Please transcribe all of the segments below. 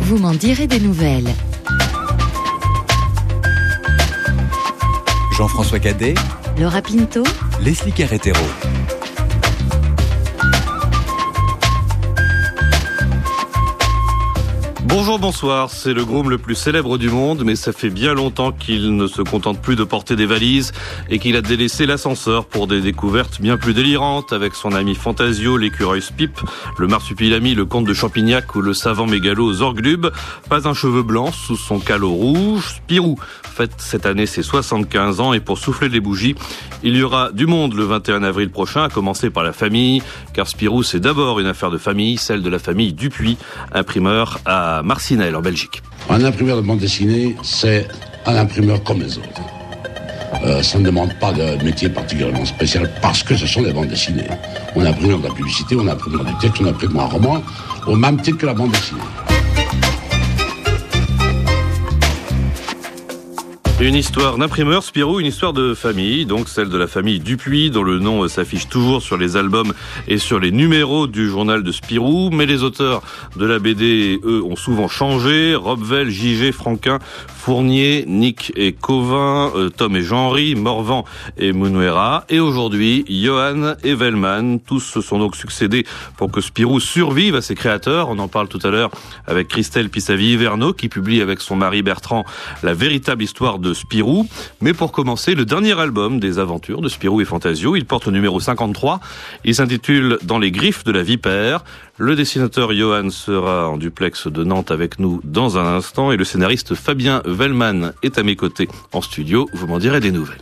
Vous m'en direz des nouvelles. Jean-François Cadet, Laura Pinto, Leslie Carretero. Bonjour, bonsoir, c'est le groom le plus célèbre du monde, mais ça fait bien longtemps qu'il ne se contente plus de porter des valises et qu'il a délaissé l'ascenseur pour des découvertes bien plus délirantes avec son ami Fantasio, l'écureuil Spip, le marsupilami, le comte de Champignac ou le savant mégalo Zorglub. Pas un cheveu blanc sous son calot rouge. Spirou fête cette année ses 75 ans et pour souffler les bougies, il y aura du monde le 21 avril prochain, à commencer par la famille, car Spirou c'est d'abord une affaire de famille, celle de la famille Dupuis, imprimeur à Marcinelle en Belgique. Un imprimeur de bande dessinée, c'est un imprimeur comme les autres. Ça ne demande pas de métier particulièrement spécial parce que ce sont des bandes dessinées. On est imprimeur de la publicité, on est imprimeur du texte, on est imprimeur un roman, au même titre que la bande dessinée. Une histoire d'imprimeur, Spirou, une histoire de famille, donc celle de la famille Dupuis, dont le nom s'affiche toujours sur les albums et sur les numéros du journal de Spirou. Mais les auteurs de la BD, eux, ont souvent changé. Robvel, Giger, Franquin, Fournier, Nick et Covin, Tom et Jean-Henri, Morvan et Munuera. Et aujourd'hui, Johan et Velman. Tous se sont donc succédés pour que Spirou survive à ses créateurs. On en parle tout à l'heure avec Christelle Pissavi-Hiverneau, qui publie avec son mari Bertrand la véritable histoire de Spirou. Mais pour commencer, le dernier album des aventures de Spirou et Fantasio, il porte le numéro 53. Il s'intitule Dans les griffes de la vipère. Le dessinateur Johan sera en duplex de Nantes avec nous dans un instant et le scénariste Fabien Velman est à mes côtés en studio. Vous m'en direz des nouvelles.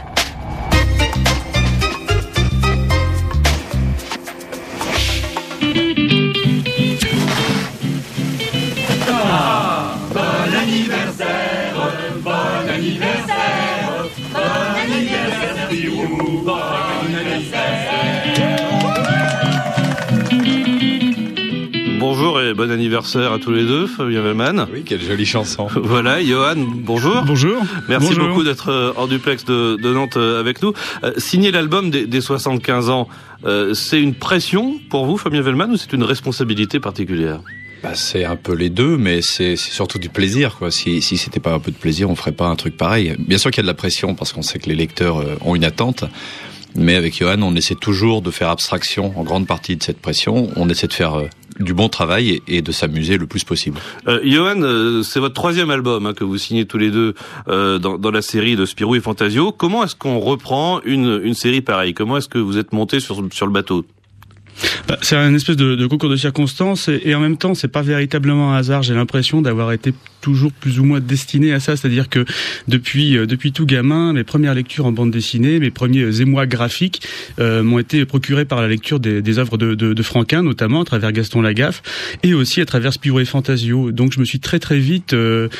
Bonjour et bon anniversaire à tous les deux, Fabien Velman. Oui, quelle jolie chanson. Voilà, Johan, bonjour. Bonjour. Merci beaucoup d'être hors duplex de Nantes avec nous. Signer l'album des 75 ans, c'est une pression pour vous, Fabien Velman, ou c'est une responsabilité particulière ? C'est un peu les deux, mais c'est surtout du plaisir, quoi. Si c'était pas un peu de plaisir, on ferait pas un truc pareil. Bien sûr qu'il y a de la pression parce qu'on sait que les lecteurs ont une attente. Mais avec Johan, on essaie toujours de faire abstraction en grande partie de cette pression. On essaie de faire du bon travail et de s'amuser le plus possible. Johan, c'est votre troisième album que vous signez tous les deux dans la série de Spirou et Fantasio. Comment est-ce qu'on reprend une série pareille ? Comment est-ce que vous êtes monté sur le bateau ? C'est un espèce de concours de circonstances et en même temps c'est pas véritablement un hasard. J'ai l'impression d'avoir été toujours plus ou moins destiné à ça, c'est-à-dire que depuis tout gamin, mes premières lectures en bande dessinée, mes premiers émois graphiques m'ont été procurés par la lecture des œuvres de Franquin, notamment à travers Gaston Lagaffe et aussi à travers Spirou et Fantasio. Donc je me suis très très vite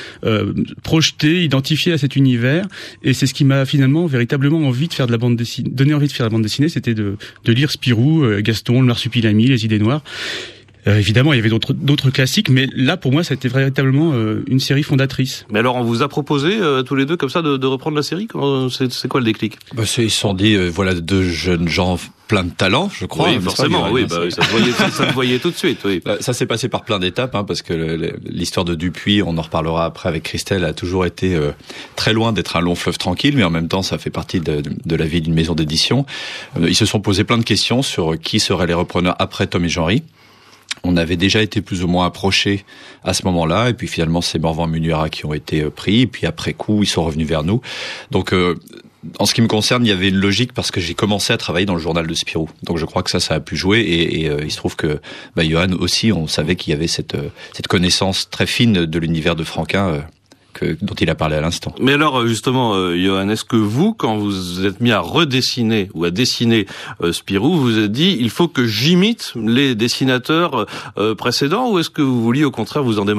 projeté, identifié à cet univers et c'est ce qui m'a finalement véritablement donné envie de faire de la bande dessinée, c'était de lire Spirou, Gaston, le Marsupilami, les Idées Noires. Évidemment, il y avait d'autres classiques, mais là, pour moi, ça a été véritablement une série fondatrice. Mais alors, on vous a proposé tous les deux comme ça de reprendre la série ? C'est quoi le déclic ? Ils se sont dit, voilà deux jeunes gens plein de talent, je crois. Oui, forcément, oui, ça se voyait tout de suite. Oui. Ça s'est passé par plein d'étapes, parce que l'histoire de Dupuis, on en reparlera après avec Christelle, a toujours été très loin d'être un long fleuve tranquille, mais en même temps, ça fait partie de la vie d'une maison d'édition. Ils se sont posé plein de questions sur qui seraient les repreneurs après Tom et Jean-Henri. On avait déjà été plus ou moins approchés à ce moment-là, et puis finalement c'est Morvan et Munuera qui ont été pris, et puis après coup ils sont revenus vers nous. Donc en ce qui me concerne, il y avait une logique parce que j'ai commencé à travailler dans le journal de Spirou. Donc je crois que ça a pu jouer, et il se trouve que Johan aussi, on savait qu'il y avait cette connaissance très fine de l'univers de Franquin dont il a parlé à l'instant. Mais alors justement, Johan, est-ce que vous, quand vous êtes mis à redessiner ou à dessiner Spirou, vous vous êtes dit il faut que j'imite les dessinateurs précédents, ou est-ce que vous vouliez au contraire vous en démarquer ?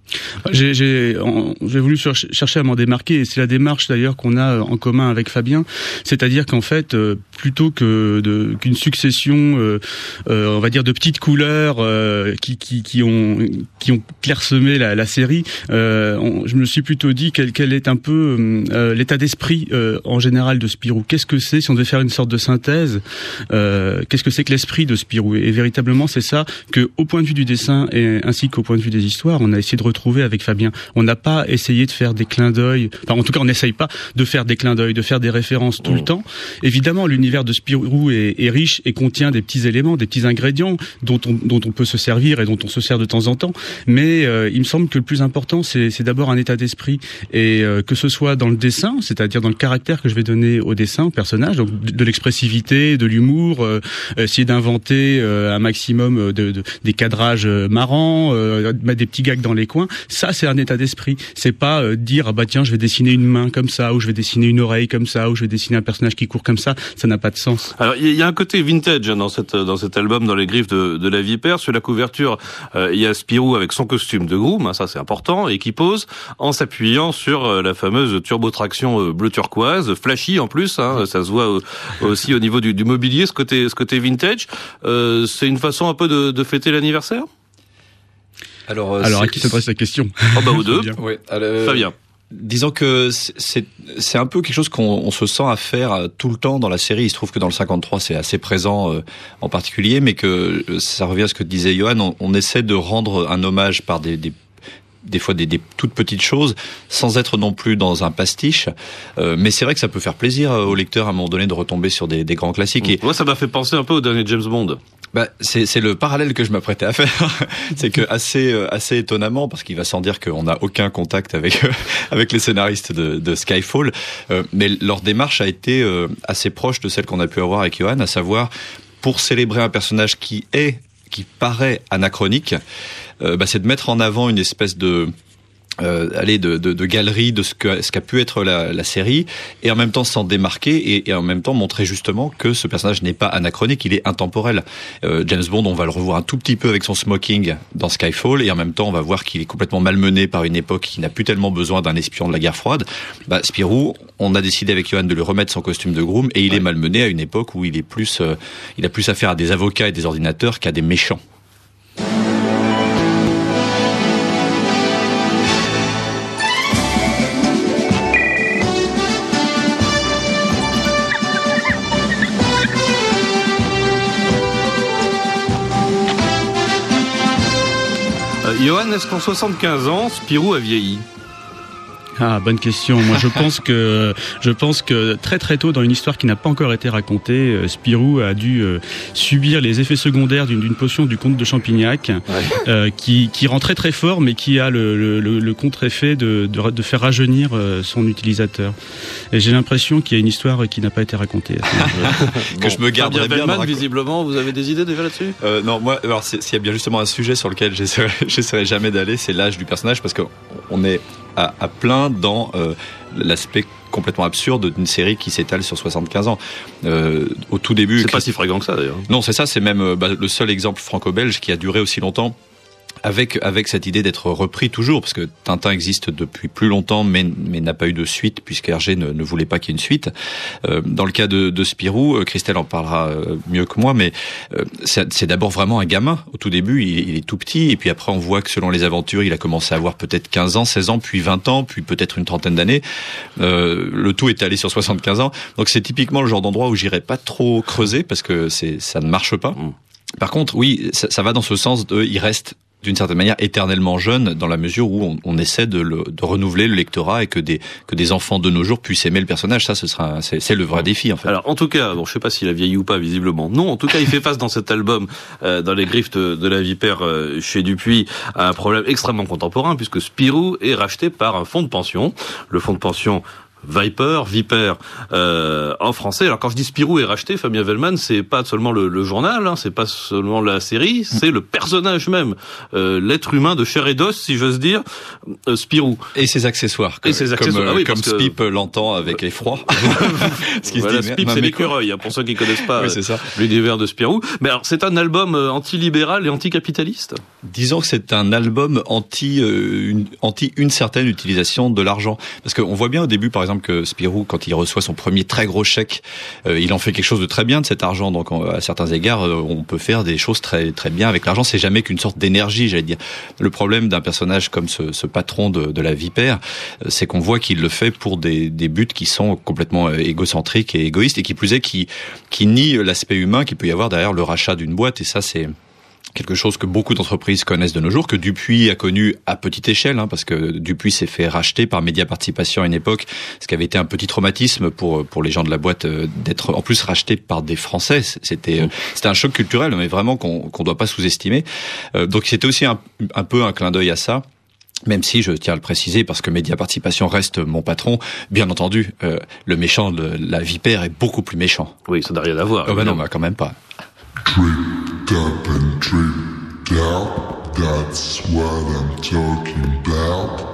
J'ai voulu chercher à m'en démarquer, et c'est la démarche d'ailleurs qu'on a en commun avec Fabien, c'est-à-dire qu'en fait, plutôt qu'une succession, on va dire, de petites couleurs qui ont clairsemé la série, je me suis plutôt dit quel est un peu l'état d'esprit en général de Spirou. Qu'est-ce que c'est, si on devait faire une sorte de synthèse, qu'est-ce que c'est que l'esprit de Spirou? Et véritablement, c'est ça que, au point de vue du dessin et ainsi qu'au point de vue des histoires, on a essayé de retrouver avec Fabien. On n'a pas essayé de faire des clins d'œil, enfin en tout cas on n'essaye pas de faire des clins d'œil, de faire des références tout le temps. Évidemment, l'univers de Spirou est riche et contient des petits éléments, des petits ingrédients dont on peut se servir et dont on se sert de temps en temps, mais il me semble que le plus important c'est d'abord un état d'esprit, et que ce soit dans le dessin, c'est-à-dire dans le caractère que je vais donner au dessin, au personnage, donc de l'expressivité, de l'humour, essayer d'inventer un maximum des cadrages marrants, mettre des petits gags dans les coins. Ça, c'est un état d'esprit. C'est pas dire, ah bah tiens, je vais dessiner une main comme ça, ou je vais dessiner une oreille comme ça, ou je vais dessiner un personnage qui court comme ça. Ça n'a pas de sens. Alors, il y a un côté vintage dans cet album, dans les griffes de la vipère. Sur la couverture, il y a Spirou avec son costume de groom, ça c'est important, et qui pose en s'appuyant sur la fameuse turbotraction bleu turquoise, flashy en plus, ça se voit aussi au niveau du mobilier, ce côté vintage. C'est une façon un peu de fêter l'anniversaire? Alors à qui s'adresse la question? Aux deux. Oui, Fabien. Disons que c'est un peu quelque chose qu'on se sent à faire tout le temps dans la série. Il se trouve que dans le 53, c'est assez présent en particulier, mais que ça revient à ce que disait Johan. On essaie de rendre un hommage par des fois des toutes petites choses, sans être non plus dans un pastiche. Mais c'est vrai que ça peut faire plaisir au lecteur à un moment donné de retomber sur des grands classiques. Et moi, ça m'a fait penser un peu au dernier James Bond. C'est le parallèle que je m'apprêtais à faire. C'est que assez étonnamment, parce qu'il va sans dire qu'on n'a aucun contact avec les scénaristes de Skyfall, mais leur démarche a été assez proche de celle qu'on a pu avoir avec Johan, à savoir, pour célébrer un personnage qui paraît anachronique, c'est de mettre en avant une espèce de galerie de ce qu'a pu être la série, et en même temps s'en démarquer, et en même temps montrer justement que ce personnage n'est pas anachronique, il est intemporel. James Bond, on va le revoir un tout petit peu avec son smoking dans Skyfall, et en même temps on va voir qu'il est complètement malmené par une époque qui n'a plus tellement besoin d'un espion de la guerre froide. Spirou, on a décidé avec Johan de lui remettre son costume de groom, et il est malmené à une époque où il a plus affaire à des avocats et des ordinateurs qu'à des méchants. Johan, est-ce qu'en 75 ans, Spirou a vieilli? Ah, bonne question. Moi, je pense que très très tôt dans une histoire qui n'a pas encore été racontée, Spirou a dû subir les effets secondaires d'une potion du comte de Champignac, qui rend très très fort, mais qui a le contre-effet de faire rajeunir son utilisateur. Et j'ai l'impression qu'il y a une histoire qui n'a pas été racontée. Que je me garderais bien. Bellman, visiblement, vous avez des idées déjà là-dessus? Non, moi, alors s'il y a bien justement un sujet sur lequel j'essaierai jamais d'aller, c'est l'âge du personnage, parce que on est à plein dans l'aspect complètement absurde d'une série qui s'étale sur 75 ans. Au tout début... C'est pas si fréquent que ça, d'ailleurs. Non, c'est ça, c'est même le seul exemple franco-belge qui a duré aussi longtemps, avec cette idée d'être repris toujours, parce que Tintin existe depuis plus longtemps, mais n'a pas eu de suite, puisque Hergé ne voulait pas qu'il y ait une suite. Dans le cas de Spirou, Christelle en parlera mieux que moi, mais c'est d'abord vraiment un gamin. Au tout début, il est tout petit, et puis après on voit que selon les aventures, il a commencé à avoir peut-être 15 ans, 16 ans, puis 20 ans, puis peut-être une trentaine d'années. Le tout est allé sur 75 ans. Donc c'est typiquement le genre d'endroit où j'irais pas trop creuser, parce que ça ne marche pas. Par contre, oui, ça va dans ce sens il reste d'une certaine manière éternellement jeune, dans la mesure où on essaie de renouveler le lectorat, et que des enfants de nos jours puissent aimer le personnage. Ça, c'est le vrai défi, en fait. Alors, en tout cas, je sais pas s'il a vieilli ou pas, visiblement. Non, en tout cas, il fait face dans cet album, dans les griffes de la vipère, chez Dupuis, à un problème extrêmement contemporain, puisque Spirou est racheté par un fonds de pension. Le fonds de pension Viper en français. Alors quand je dis Spirou est racheté, Fabien Wellman, c'est pas seulement le journal, hein, c'est pas seulement la série, c'est le personnage même, l'être humain de chair et d'os, si j'ose dire, Spirou. Et ses accessoires. Et ses accessoires. Comme Spip l'entend avec l'effroi. Voilà, Spip, c'est l'écureuil, hein, pour ceux qui connaissent pas c'est ça. l'univers de Spirou. Mais alors, c'est un album anti-libéral et anti-capitaliste. Disons que c'est un album anti une certaine utilisation de l'argent. Parce qu'on voit bien au début, par exemple, que Spirou, quand il reçoit son premier très gros chèque, il en fait quelque chose de très bien de cet argent. Donc, à certains égards, on peut faire des choses très très bien avec l'argent. C'est jamais qu'une sorte d'énergie, j'allais dire. Le problème d'un personnage comme ce patron de la Vipère, c'est qu'on voit qu'il le fait pour des buts qui sont complètement égocentriques et égoïstes, et qui plus est, qui nie l'aspect humain qu'il peut y avoir derrière le rachat d'une boîte. Et ça, c'est quelque chose que beaucoup d'entreprises connaissent de nos jours, que Dupuis a connu à petite échelle, hein, parce que Dupuis s'est fait racheter par Média Participation à une époque, ce qui avait été un petit traumatisme pour les gens de la boîte, d'être en plus racheté par des Français. C'était un choc culturel, mais vraiment qu'on doit pas sous-estimer. Donc c'était aussi un peu un clin d'œil à ça. Même si, je tiens à le préciser, parce que Média Participation reste mon patron, bien entendu, le méchant de la Vipère est beaucoup plus méchant. Oui, ça n'a rien à voir. Oh, non, quand même pas. Tripped up and tripped out, that's what I'm talking about.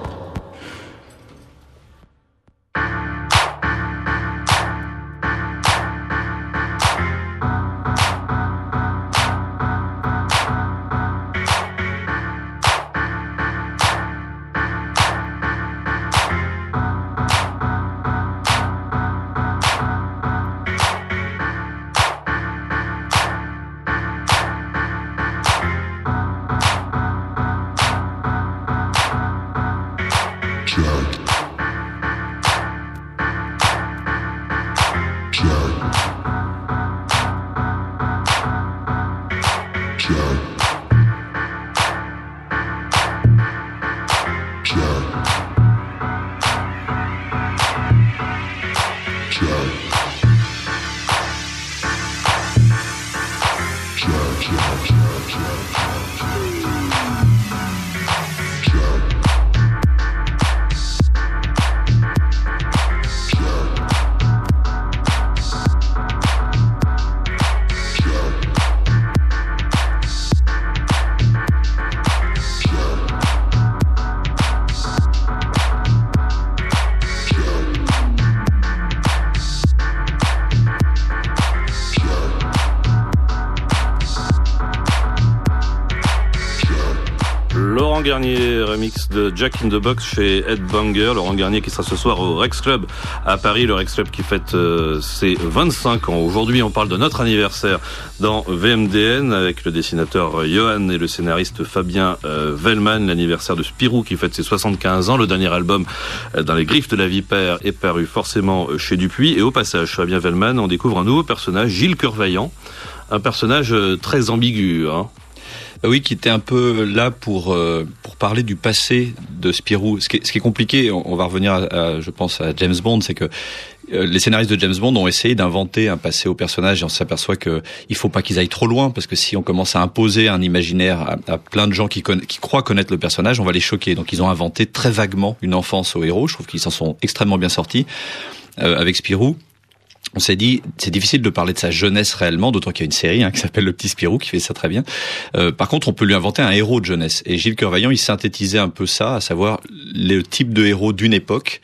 Laurent Garnier, remix de Jack in the Box chez Headbanger. Laurent Garnier qui sera ce soir au Rex Club à Paris, le Rex Club qui fête ses 25 ans. Aujourd'hui, on parle de notre anniversaire dans VMDN avec le dessinateur Johan et le scénariste Fabien Wellman, l'anniversaire de Spirou qui fête ses 75 ans. Le dernier album Dans les griffes de la Vipère est paru forcément chez Dupuis. Et au passage, Fabien Wellman, on découvre un nouveau personnage, Gilles Curvaillant, un personnage très ambigu, hein. Oui, qui était un peu là pour parler du passé de Spirou. Ce qui est compliqué, on va revenir je pense à James Bond, c'est que les scénaristes de James Bond ont essayé d'inventer un passé au personnage, et on s'aperçoit que il faut pas qu'ils aillent trop loin, parce que si on commence à imposer un imaginaire à plein de gens qui croient connaître le personnage, on va les choquer. Donc ils ont inventé très vaguement une enfance au héros. Je trouve qu'ils s'en sont extrêmement bien sortis avec Spirou. On s'est dit, c'est difficile de parler de sa jeunesse réellement, d'autant qu'il y a une série qui s'appelle Le Petit Spirou, qui fait ça très bien. Par contre, on peut lui inventer un héros de jeunesse. Et Gilles Curvaillant, il synthétisait un peu ça, à savoir le type de héros d'une époque,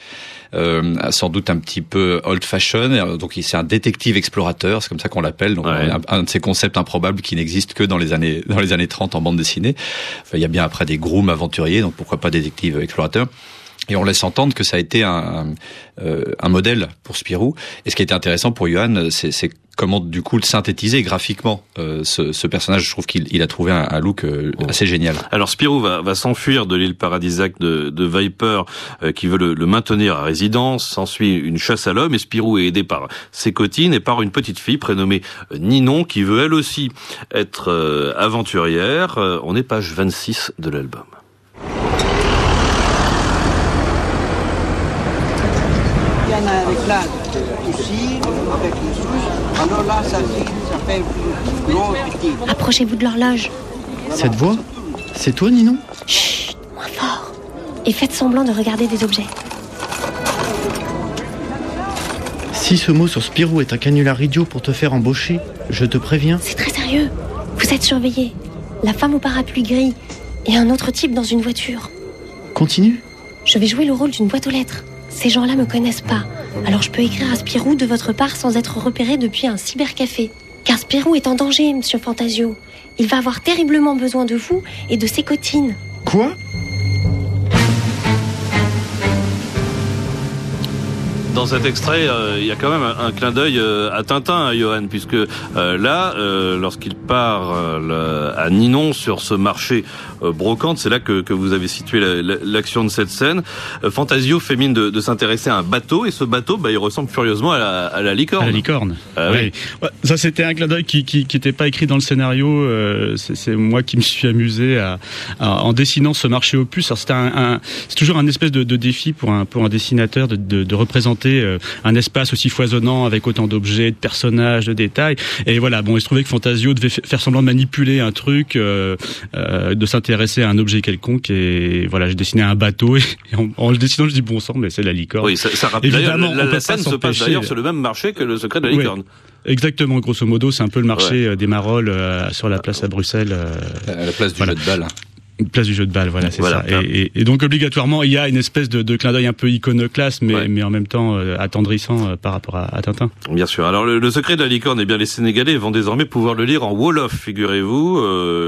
sans doute un petit peu old-fashioned. Donc, c'est un détective explorateur, c'est comme ça qu'on l'appelle. Donc, ouais. un de ces concepts improbables qui n'existent que dans les années 30 en bande dessinée. Enfin, il y a bien après des grooms aventuriers, donc pourquoi pas détective explorateur. Et on laisse entendre que ça a été un modèle pour Spirou. Et ce qui a été intéressant pour Johan, c'est comment du coup le synthétiser graphiquement. Ce personnage, je trouve qu'il a trouvé un look assez génial. Alors Spirou va s'enfuir de l'île paradisiaque de Viper, qui veut le maintenir à résidence. S'ensuit une chasse à l'homme, et Spirou est aidé par ses cotines et par une petite fille prénommée Ninon, qui veut elle aussi être aventurière. On est page 26 de l'album. Il y en a un réglage ici, avec les sous. Alors là, ça fait gros petit. Approchez-vous de l'horloge. Cette voix, c'est toi, Ninon? Chut, moins fort. Et faites semblant de regarder des objets. Si ce mot sur Spirou est un canular idiot pour te faire embaucher, je te préviens. C'est très sérieux. Vous êtes surveillé. La femme au parapluie gris et un autre type dans une voiture. Continue. Je vais jouer le rôle d'une boîte aux lettres. Ces gens-là me connaissent pas. Alors je peux écrire à Spirou de votre part sans être repéré depuis un cybercafé. Car Spirou est en danger, monsieur Fantasio. Il va avoir terriblement besoin de vous et de ses cotines. Quoi ? Dans cet extrait, il y a quand même un clin d'œil à Tintin, Johan, puisque là, lorsqu'il part à Ninon sur ce marché brocante, c'est là que vous avez situé l'action de cette scène. Fantasio fait mine de s'intéresser à un bateau, et ce bateau, il ressemble furieusement à la licorne. À la licorne. Ah, oui. Ouais, ça, c'était un clin d'œil qui était pas écrit dans le scénario. C'est moi qui me suis amusé en dessinant ce marché opus. Alors c'est toujours un espèce de défi pour un dessinateur de représenter un espace aussi foisonnant avec autant d'objets, de personnages, de détails. Et voilà, il se trouvait que Fantasio devait faire semblant de manipuler un truc, de s'intéresser à un objet quelconque. Et voilà, j'ai dessiné un bateau et en le dessinant, je dis bon sang, mais c'est la licorne. Oui, ça rappelle d'ailleurs, la scène se passe d'ailleurs sur le même marché que le secret de la licorne. Oui, exactement, grosso modo, c'est un peu le marché des Marolles sur la place à Bruxelles. À la place du jeu de balle. Place du jeu de balle, voilà, c'est ça. Et donc obligatoirement, il y a une espèce de clin d'œil un peu iconoclaste, mais en même temps attendrissant par rapport à Tintin. Bien sûr. Alors le secret de la licorne, les Sénégalais vont désormais pouvoir le lire en Wolof, figurez-vous.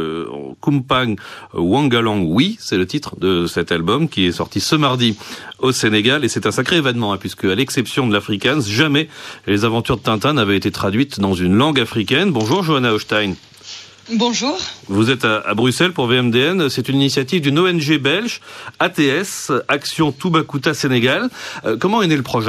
Kumpang Wangalang Oui, c'est le titre de cet album qui est sorti ce mardi au Sénégal, et c'est un sacré événement, puisque à l'exception de l'Afrikaans, jamais les aventures de Tintin n'avaient été traduites dans une langue africaine. Bonjour Johanna Hochstein. Bonjour. Vous êtes à Bruxelles pour VMDN. C'est une initiative d'une ONG belge, ATS, Action Toubacouta Sénégal. Comment est né le projet ?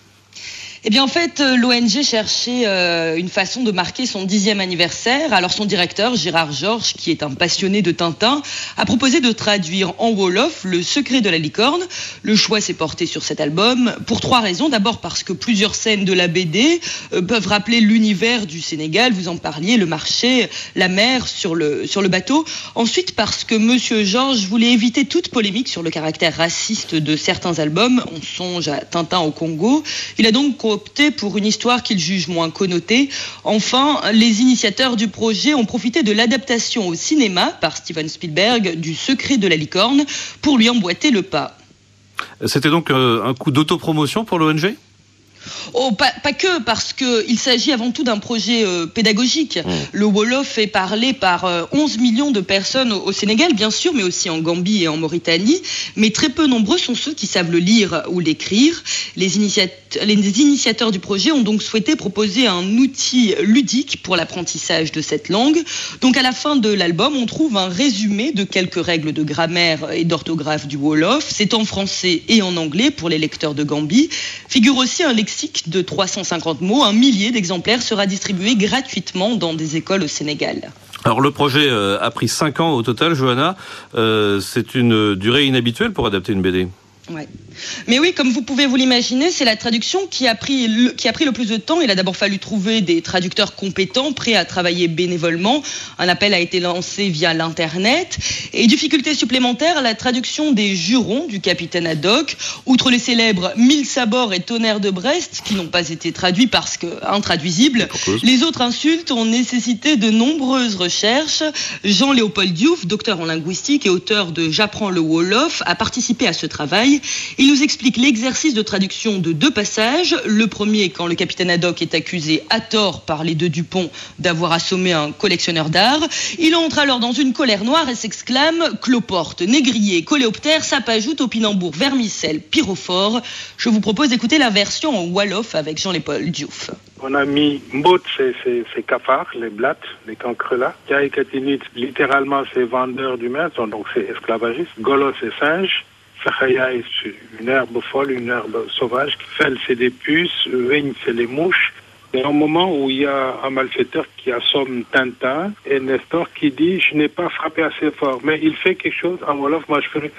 Eh bien, en fait, l'ONG cherchait une façon de marquer son 10e anniversaire. Alors, son directeur, Gérard Georges, qui est un passionné de Tintin, a proposé de traduire en Wolof Le secret de la licorne. Le choix s'est porté sur cet album pour 3 raisons. D'abord, parce que plusieurs scènes de la BD peuvent rappeler l'univers du Sénégal. Vous en parliez, le marché, la mer sur le bateau. Ensuite, parce que Monsieur Georges voulait éviter toute polémique sur le caractère raciste de certains albums. On songe à Tintin au Congo. Il a donc opté pour une histoire qu'il juge moins connotée. Enfin, les initiateurs du projet ont profité de l'adaptation au cinéma par Steven Spielberg du secret de la licorne pour lui emboîter le pas. C'était donc un coup d'autopromotion pour l'ONG ? Oh, pas que, parce qu'il s'agit avant tout d'un projet pédagogique. Le Wolof est parlé par 11 millions de personnes au Sénégal, bien sûr, mais aussi en Gambie et en Mauritanie. Mais très peu nombreux sont ceux qui savent le lire ou l'écrire. Les initiateurs du projet ont donc souhaité proposer un outil ludique pour l'apprentissage de cette langue. Donc à la fin de l'album, on trouve un résumé de quelques règles de grammaire et d'orthographe du Wolof. C'est en français et en anglais pour les lecteurs de Gambie. Figure aussi un lexique de 350 mots. 1 millier d'exemplaires sera distribué gratuitement dans des écoles au Sénégal. Alors le projet a pris 5 ans au total, Johanna. C'est une durée inhabituelle pour adapter une BD. Ouais. Mais oui, comme vous pouvez vous l'imaginer, c'est la traduction qui a pris le plus de temps. Il a d'abord fallu trouver des traducteurs compétents, prêts à travailler bénévolement. Un appel a été lancé via l'Internet. Et difficulté supplémentaire, la traduction des jurons du capitaine Haddock. Outre les célèbres 1000 sabords et tonnerres de Brest, qui n'ont pas été traduits parce que intraduisibles, les autres insultes ont nécessité de nombreuses recherches. Jean-Léopold Diouf, docteur en linguistique et auteur de J'apprends le Wolof, a participé à ce travail. Il nous explique l'exercice de traduction de 2 passages. Le premier, quand le capitaine Haddock est accusé à tort par les 2 Dupont d'avoir assommé un collectionneur d'art. Il entre alors dans une colère noire et s'exclame « Cloporte, négrier, coléoptère, sapajou, topinambour, vermicelle, pyrophore ». Je vous propose d'écouter la version en Wolof avec Jean-Léopold Diouf. On a mis mbot, c'est cafards, les blattes, les cancrelats. Yaïkatinit, littéralement, c'est vendeur du maître, donc c'est esclavagiste. Golo, c'est singe. Fahaya, c'est une herbe folle, une herbe sauvage. Fel, c'est des puces. Weigne, c'est les mouches. Il y a un moment où il y a un malfaiteur qui assomme Tintin et Nestor qui dit « Je n'ai pas frappé assez fort ». Mais il fait quelque chose en Wolof, moi je ferai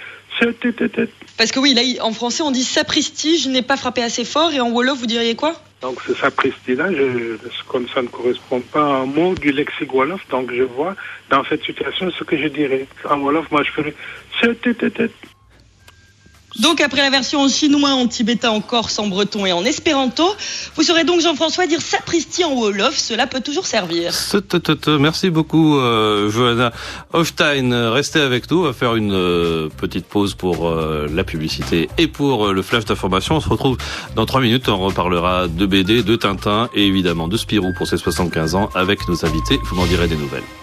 « Parce que oui, là, en français, on dit « Sapristi, je n'ai pas frappé assez fort » et en Wolof, vous diriez quoi ? Donc ce sapristi-là, comme ça ne correspond pas à un mot du lexique Wolof, donc je vois dans cette situation ce que je dirais. En Wolof, moi je ferai « Donc après la version en chinois, en tibétain, en corse, en breton et en espéranto, vous saurez donc, Jean-François, dire sapristi en wolof, cela peut toujours servir. Merci beaucoup, Johanna Hofstein. Restez avec nous, on va faire une petite pause pour la publicité et pour le flash d'information. On se retrouve dans 3 minutes, on reparlera de BD, de Tintin et évidemment de Spirou pour ses 75 ans avec nos invités. Vous m'en direz des nouvelles.